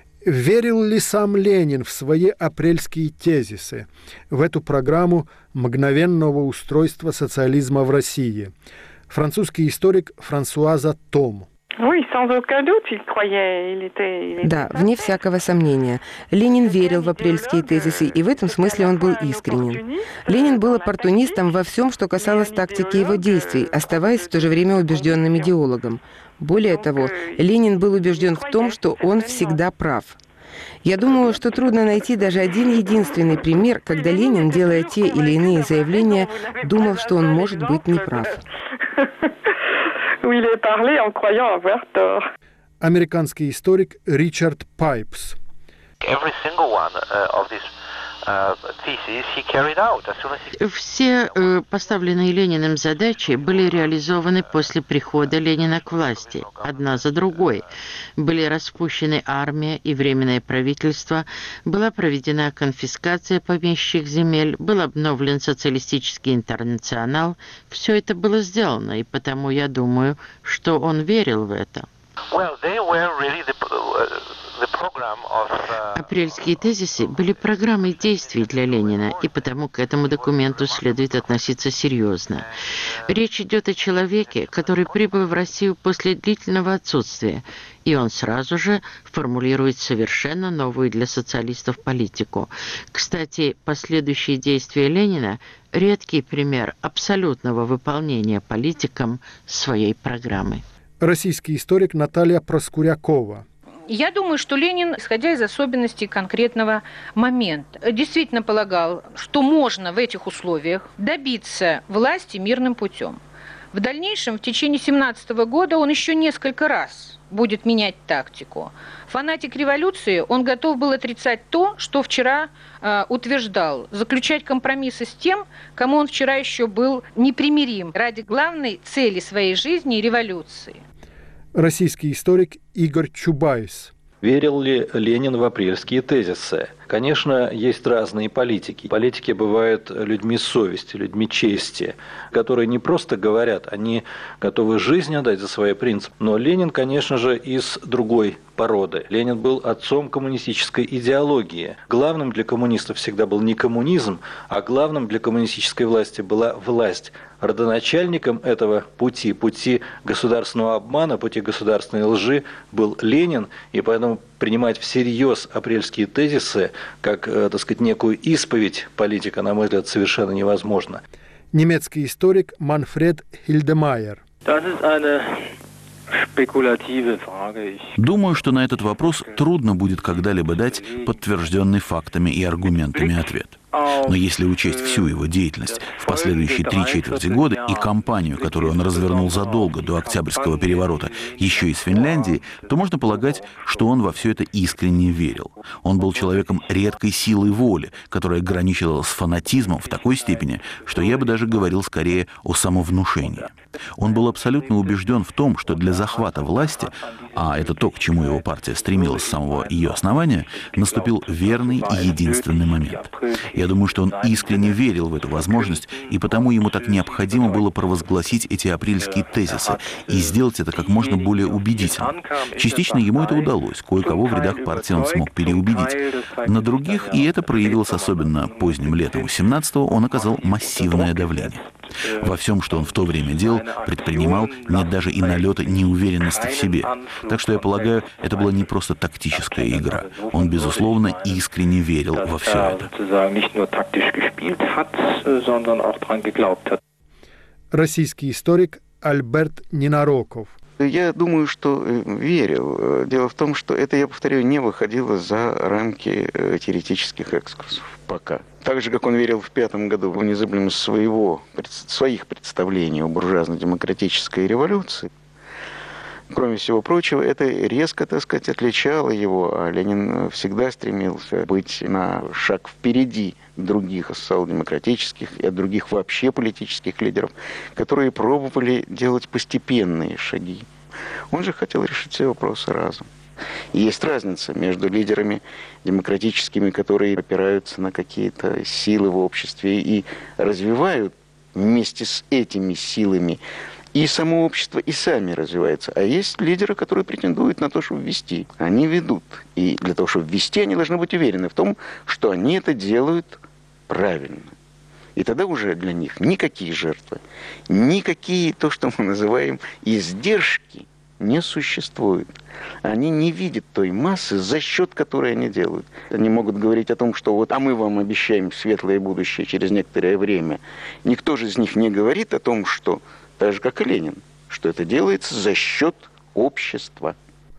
Верил ли сам Ленин в свои апрельские тезисы, в эту программу мгновенного устройства социализма в России? Французский историк Франсуаза Том. Да, вне всякого сомнения. Ленин верил в апрельские тезисы, и в этом смысле он был искренен. Ленин был оппортунистом во всем, что касалось тактики его действий, оставаясь в то же время убежденным идеологом. Более того, Ленин был убежден в том, что он всегда прав. Я думаю, что трудно найти даже один единственный пример, когда Ленин, делая те или иные заявления, думал, что он может быть неправ. Американский историк Ричард Пайпс. Все э, поставленные Лениным задачи были реализованы после прихода Ленина к власти, одна за другой. Были распущены армия и временное правительство, была проведена конфискация помещичьих земель, был обновлен социалистический интернационал. Все это было сделано, и потому я думаю, что он верил в это. Апрельские тезисы были программой действий для Ленина, и потому к этому документу следует относиться серьезно. Речь идет о человеке, который прибыл в Россию после длительного отсутствия, и он сразу же формулирует совершенно новую для социалистов политику. Кстати, последующие действия Ленина – редкий пример абсолютного выполнения политиком своей программы. Российский историк Наталья Проскурякова. Я думаю, что Ленин, исходя из особенностей конкретного момента, действительно полагал, что можно в этих условиях добиться власти мирным путем. В дальнейшем, в течение семнадцатого года, он еще несколько раз будет менять тактику. Фанатик революции, он готов был отрицать то, что вчера э, утверждал, заключать компромиссы с тем, кому он вчера еще был непримирим ради главной цели своей жизни – революции. Российский историк Игорь Чубайс. Верил ли Ленин в апрельские тезисы? Конечно, есть разные политики. Политики бывают людьми совести, людьми чести, которые не просто говорят, они готовы жизнь отдать за свои принципы. Но Ленин, конечно же, из другой породы. Ленин был отцом коммунистической идеологии. Главным для коммунистов всегда был не коммунизм, а главным для коммунистической власти была власть. Родоначальником этого пути, пути государственного обмана, пути государственной лжи был Ленин, и поэтому принимать всерьез апрельские тезисы как, так сказать, некую исповедь политика, на мой взгляд, совершенно невозможно. Немецкий историк Манфред Хильдемайер. Думаю, что на этот вопрос трудно будет когда-либо дать подтвержденный фактами и аргументами ответ. Но если учесть всю его деятельность в последующие три четверти года и кампанию, которую он развернул задолго до Октябрьского переворота еще из Финляндии, то можно полагать, что он во все это искренне верил. Он был человеком редкой силы воли, которая граничила с фанатизмом в такой степени, что я бы даже говорил скорее о самовнушении. Он был абсолютно убежден в том, что для захвата власти, а это то, к чему его партия стремилась с самого ее основания, наступил верный и единственный момент. Я думаю, что он искренне верил в эту возможность, и потому ему так необходимо было провозгласить эти апрельские тезисы и сделать это как можно более убедительно. Частично ему это удалось, кое-кого в рядах партии он смог переубедить. На других, и это проявилось особенно поздним летом семнадцатого, он оказал массивное давление. Во всем, что он в то время делал, предпринимал, нет даже и налета неуверенности в себе. Так что, я полагаю, это была не просто тактическая игра. Он, безусловно, искренне верил во все это. Российский историк Альберт Ненароков. Я думаю, что верил. Дело в том, что это, я повторяю, не выходило за рамки теоретических экскурсов пока. Так же, как он верил в пятом году в незыблемость своего, своих представлений о буржуазно-демократической революции. Кроме всего прочего, это резко, так сказать, отличало его, а Ленин всегда стремился быть на шаг впереди других социал-демократических и других вообще политических лидеров, которые пробовали делать постепенные шаги. Он же хотел решить все вопросы разом. И есть разница между лидерами демократическими, которые опираются на какие-то силы в обществе и развивают вместе с этими силами и само общество, и сами развиваются. А есть лидеры, которые претендуют на то, чтобы ввести. Они ведут. И для того, чтобы ввести, они должны быть уверены в том, что они это делают правильно. И тогда уже для них никакие жертвы, никакие, то, что мы называем, издержки, не существует. Они не видят той массы, за счет которой они делают. Они могут говорить о том, что вот, а мы вам обещаем светлое будущее через некоторое время. Никто же из них не говорит о том, что, так же, как и Ленин, что это делается за счет общества.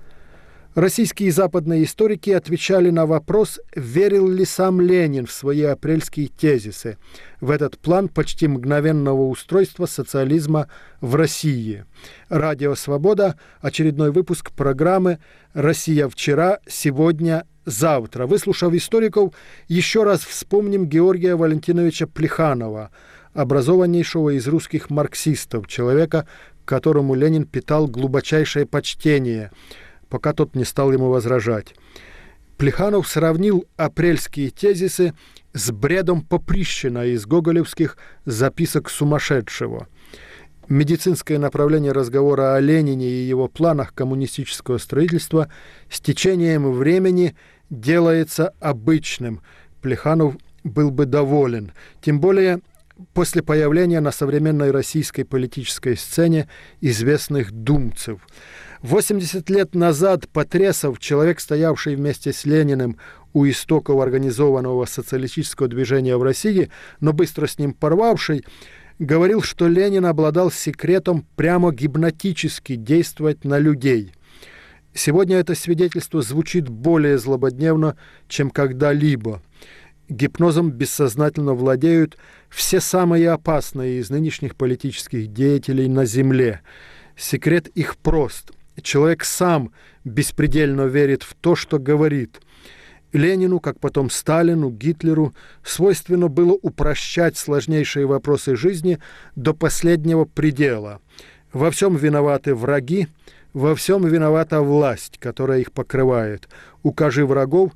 Российские и западные историки отвечали на вопрос, верил ли сам Ленин в свои апрельские тезисы, в этот план почти мгновенного устройства социализма в России. Радио «Свобода», очередной выпуск программы «Россия вчера, сегодня, завтра». Выслушав историков, еще раз вспомним Георгия Валентиновича Плеханова, образованнейшего из русских марксистов, человека, к которому Ленин питал глубочайшее почтение, пока тот не стал ему возражать. Плеханов сравнил апрельские тезисы с бредом Поприщина из гоголевских «Записок сумасшедшего». Медицинское направление разговора о Ленине и его планах коммунистического строительства с течением времени делается обычным. Плеханов был бы доволен. Тем более после появления на современной российской политической сцене известных думцев. восемьдесят лет назад Потресов, человек, стоявший вместе с Лениным у истоков организованного социалистического движения в России, но быстро с ним порвавший, говорил, что Ленин обладал секретом прямо гипнотически действовать на людей. Сегодня это свидетельство звучит более злободневно, чем когда-либо. Гипнозом бессознательно владеют все самые опасные из нынешних политических деятелей на земле. Секрет их прост. Человек сам беспредельно верит в то, что говорит. Ленину, как потом Сталину, Гитлеру, свойственно было упрощать сложнейшие вопросы жизни до последнего предела. Во всем виноваты враги, во всем виновата власть, которая их покрывает. Укажи врагов,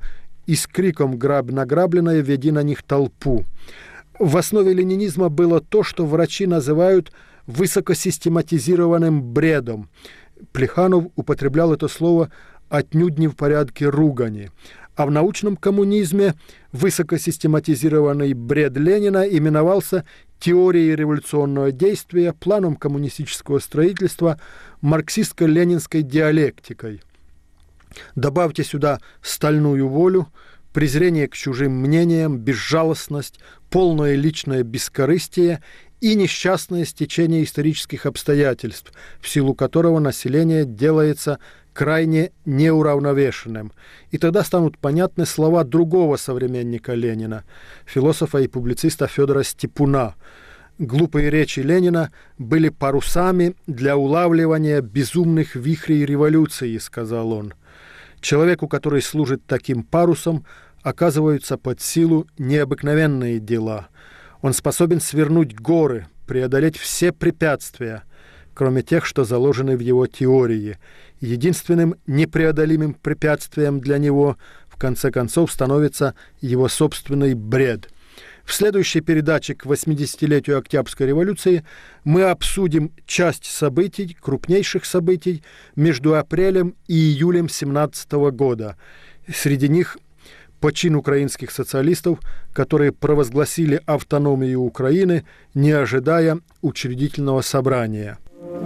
и с криком «Грабь награбленное, веди на них толпу». В основе ленинизма было то, что врачи называют высокосистематизированным бредом. Плеханов употреблял это слово отнюдь не в порядке ругани. А в научном коммунизме высокосистематизированный бред Ленина именовался теорией революционного действия, планом коммунистического строительства, марксистско-ленинской диалектикой. Добавьте сюда стальную волю, презрение к чужим мнениям, безжалостность, полное личное бескорыстие и несчастное стечение исторических обстоятельств, в силу которого население делается крайне неуравновешенным. И тогда станут понятны слова другого современника Ленина, философа и публициста Федора Степуна. Глупые речи Ленина были парусами для улавливания безумных вихрей революции, сказал он. Человеку, который служит таким парусом, оказываются под силу необыкновенные дела. Он способен свернуть горы, преодолеть все препятствия, кроме тех, что заложены в его теории. Единственным непреодолимым препятствием для него, в конце концов, становится его собственный бред. В следующей передаче к восьмидесятилетию Октябрьской революции мы обсудим часть событий, крупнейших событий между апрелем и июлем семнадцатого года. Среди них почин украинских социалистов, которые провозгласили автономию Украины, не ожидая учредительного собрания.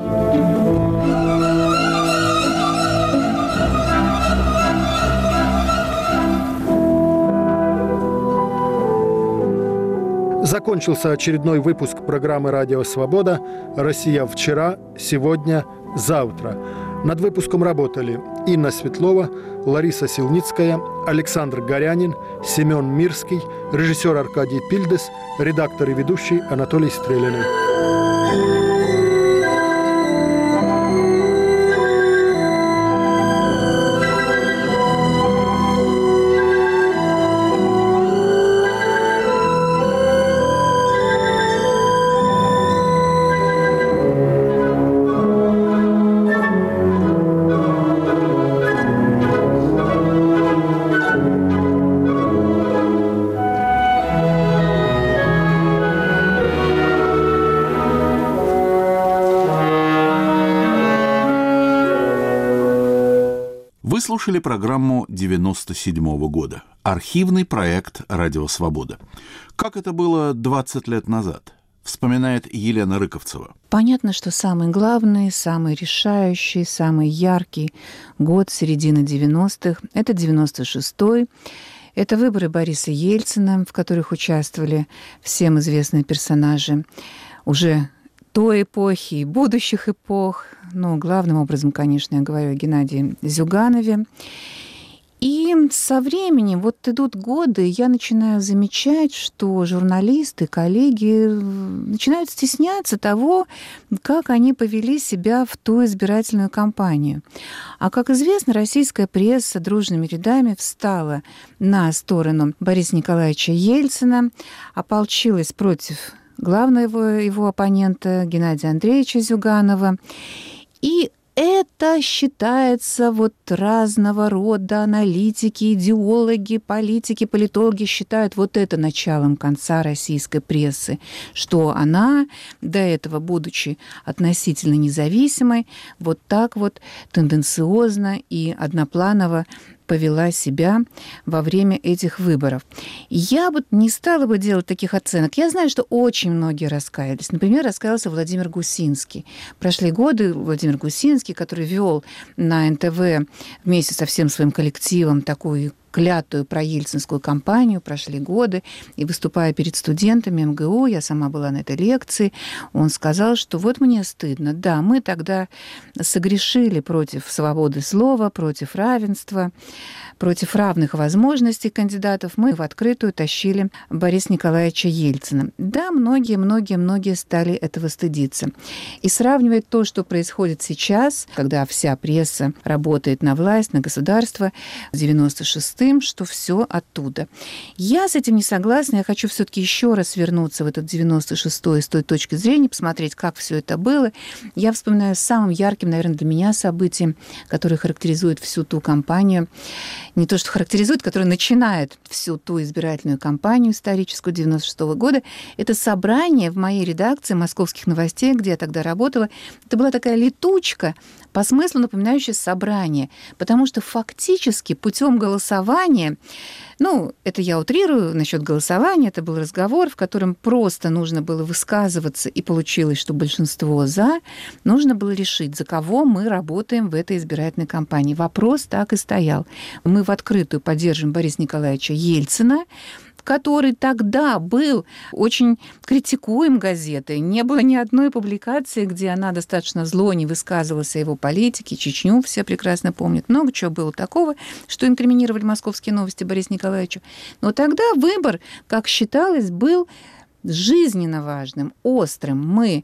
Закончился очередной выпуск программы «Радио Свобода. Россия вчера, сегодня, завтра». Над выпуском работали Инна Светлова, Лариса Силницкая, Александр Горянин, Семен Мирский, режиссер Аркадий Пильдес, редактор и ведущий Анатолий Стрелянный. Вы слушали программу девяносто седьмого года. Архивный проект «Радио Свобода». Как это было двадцать лет назад, вспоминает Елена Рыковцева. Понятно, что самый главный, самый решающий, самый яркий год середины девяностых – это девяносто шестой. Это выборы Бориса Ельцина, в которых участвовали всем известные персонажи уже той эпохи и будущих эпох. Ну, главным образом, конечно, я говорю о Геннадии Зюганове. И со временем, вот идут годы, я начинаю замечать, что журналисты, коллеги начинают стесняться того, как они повели себя в ту избирательную кампанию. А, как известно, российская пресса дружными рядами встала на сторону Бориса Николаевича Ельцина, ополчилась против главного его оппонента Геннадия Андреевича Зюганова. И это считается, вот разного рода аналитики, идеологи, политики, политологи считают вот это началом конца российской прессы, что она, до этого, будучи относительно независимой, вот так вот тенденциозно и однопланово повела себя во время этих выборов. Я бы не стала бы делать таких оценок. Я знаю, что очень многие раскаялись. Например, раскаялся Владимир Гусинский. Прошли годы, Владимир Гусинский, который вел на эн тэ вэ вместе со всем своим коллективом такую клятую проельцинскую кампанию, прошли годы, и выступая перед студентами эм гэ у, я сама была на этой лекции, он сказал, что вот мне стыдно, да, мы тогда согрешили против свободы слова, против равенства, против равных возможностей кандидатов, мы в открытую тащили Бориса Николаевича Ельцина. Да, многие, многие, многие стали этого стыдиться. И сравнивать то, что происходит сейчас, когда вся пресса работает на власть, на государство, девяносто шестым, простым, что все оттуда. Я с этим не согласна. Я хочу все-таки еще раз вернуться в этот девяносто шестой с той точки зрения, посмотреть, как все это было. Я вспоминаю самым ярким, наверное, для меня событием, которое характеризует всю ту кампанию. Не то, что характеризует, которое начинает всю ту избирательную кампанию историческую девяносто шестого года. Это собрание в моей редакции «Московских новостей», где я тогда работала. Это была такая летучка, по смыслу напоминающая собрание, потому что фактически путем голосования, ну, это я утрирую насчет голосования, это был разговор, в котором просто нужно было высказываться, и получилось, что большинство «за», нужно было решить, за кого мы работаем в этой избирательной кампании. Вопрос так и стоял. Мы в открытую поддерживаем Бориса Николаевича Ельцина, который тогда был очень критикуем газетой. Не было ни одной публикации, где она достаточно зло не высказывалась о его политике. Чечню все прекрасно помнят. Много чего было такого, что инкриминировали «Московские новости» Борису Николаевичу. Но тогда выбор, как считалось, был жизненно важным, острым. Мы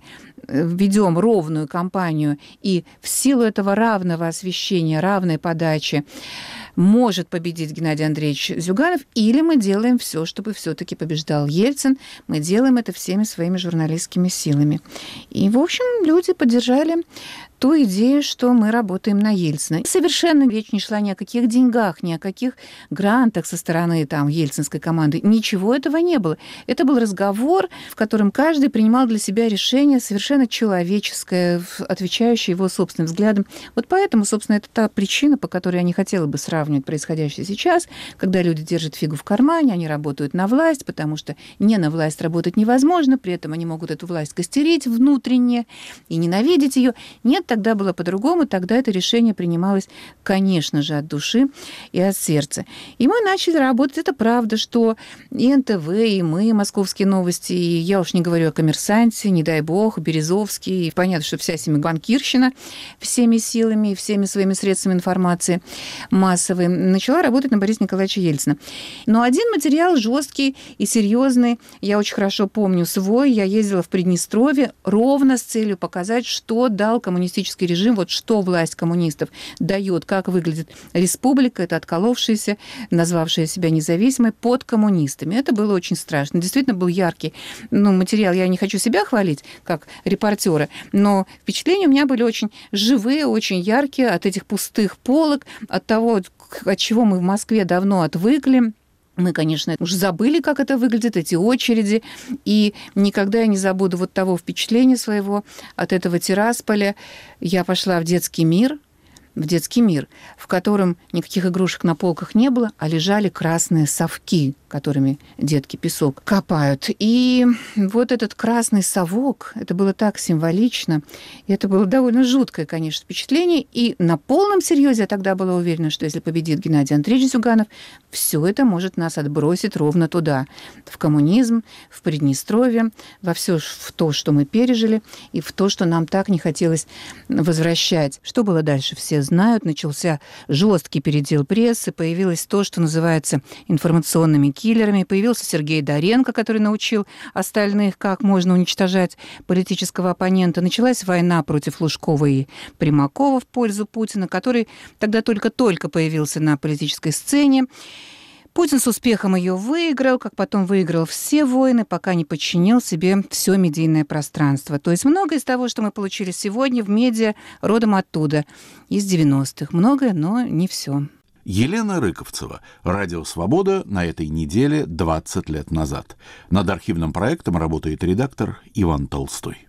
ведем ровную кампанию, и в силу этого равного освещения, равной подачи может победить Геннадий Андреевич Зюганов, или мы делаем все, чтобы все-таки побеждал Ельцин. Мы делаем это всеми своими журналистскими силами. И, в общем, люди поддержали ту идею, что мы работаем на Ельцина. Совершенно речь не шла ни о каких деньгах, ни о каких грантах со стороны там, ельцинской команды. Ничего этого не было. Это был разговор, в котором каждый принимал для себя решение совершенно человеческое, отвечающее его собственным взглядам. Вот поэтому, собственно, это та причина, по которой я не хотела бы сравнивать происходящее сейчас, когда люди держат фигу в кармане, они работают на власть, потому что не на власть работать невозможно, при этом они могут эту власть костерить внутренне и ненавидеть ее. Нет, тогда было по-другому, тогда это решение принималось, конечно же, от души и от сердца. И мы начали работать. Это правда, что и эн тэ вэ, и мы, «Московские новости», и я уж не говорю о «Коммерсанте», не дай бог, Березовский. И понятно, что вся семибанкирщина всеми силами и всеми своими средствами информации массовой начала работать на Бориса Николаевича Ельцина. Но один материал жесткий и серьезный, я очень хорошо помню свой, я ездила в Приднестровье ровно с целью показать, что дал коммунистический режим, вот что власть коммунистов дает, как выглядит республика, это отколовшаяся, назвавшая себя независимой, под коммунистами. Это было очень страшно. Действительно был яркий ну, материал. Я не хочу себя хвалить, как репортера, но впечатления у меня были очень живые, очень яркие от этих пустых полок, от того, от чего мы в Москве давно отвыкли. Мы, конечно, уже забыли, как это выглядит, эти очереди, и никогда я не забуду вот того впечатления своего от этого Тирасполя. Я пошла в детский мир, в детский мир, в котором никаких игрушек на полках не было, а лежали красные совки, которыми детки песок копают. И вот этот красный совок, это было так символично, и это было довольно жуткое, конечно, впечатление. И на полном серьезе я тогда была уверена, что если победит Геннадий Андреевич Зюганов, все это может нас отбросить ровно туда, в коммунизм, в Приднестровье, во все в то, что мы пережили, и в то, что нам так не хотелось возвращать. Что было дальше, все знают. Начался жесткий передел прессы, появилось то, что называется информационными киллерами. Появился Сергей Доренко, который научил остальных, как можно уничтожать политического оппонента. Началась война против Лужкова и Примакова в пользу Путина, который тогда только-только появился на политической сцене. Путин с успехом ее выиграл, как потом выиграл все войны, пока не подчинил себе все медийное пространство. То есть многое из того, что мы получили сегодня в медиа, родом оттуда, из девяностых. Многое, но не все. Елена Рыковцева. Радио «Свобода» на этой неделе двадцать лет назад. Над архивным проектом работает редактор Иван Толстой.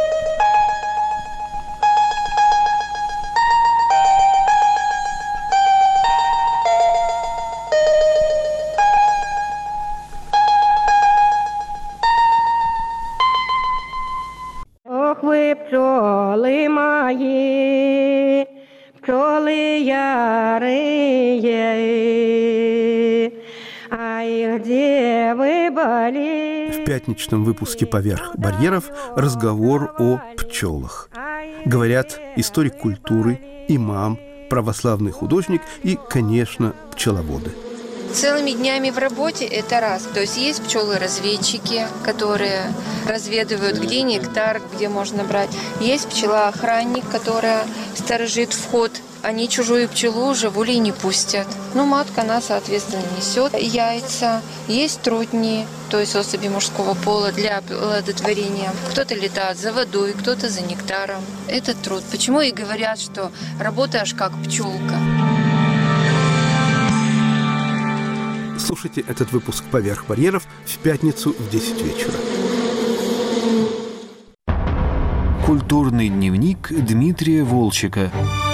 Ох вы, пчелы мои, пчелы ярые, ай, где вы были? В пятничном выпуске «Поверх барьеров» разговор о пчелах. Говорят историк культуры, имам, православный художник и, конечно, пчеловоды. Целыми днями в работе – это раз. То есть есть пчелы-разведчики, которые разведывают, где нектар, где можно брать. Есть пчела-охранник, которая сторожит вход. Они чужую пчелу живулей не пустят. Ну, матка, она, соответственно, несет яйца. Есть трутни, то есть особи мужского пола для оплодотворения. Кто-то летает за водой, кто-то за нектаром. Это труд. Почему и говорят, что работаешь как пчелка. Слушайте этот выпуск «Поверх барьеров» в пятницу в десять вечера. Культурный дневник Дмитрия Волчека.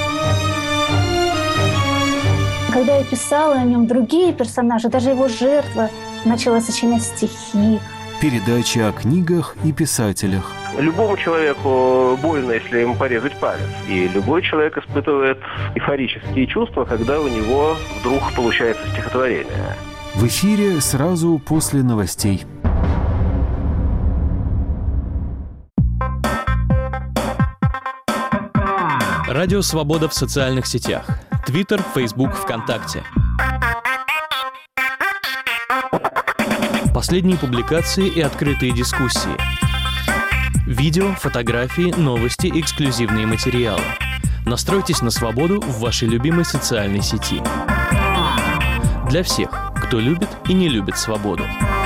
Когда я писала о нем, другие персонажи, даже его жертва, начала сочинять стихи. Передача о книгах и писателях. Любому человеку больно, если ему порезать палец. И любой человек испытывает эйфорические чувства, когда у него вдруг получается стихотворение. В эфире сразу после новостей. Радио «Свобода» в социальных сетях. Твиттер, Фейсбук, ВКонтакте. Последние публикации и открытые дискуссии. Видео, фотографии, новости, эксклюзивные материалы. Настройтесь на свободу в вашей любимой социальной сети. Для всех, кто любит и не любит свободу.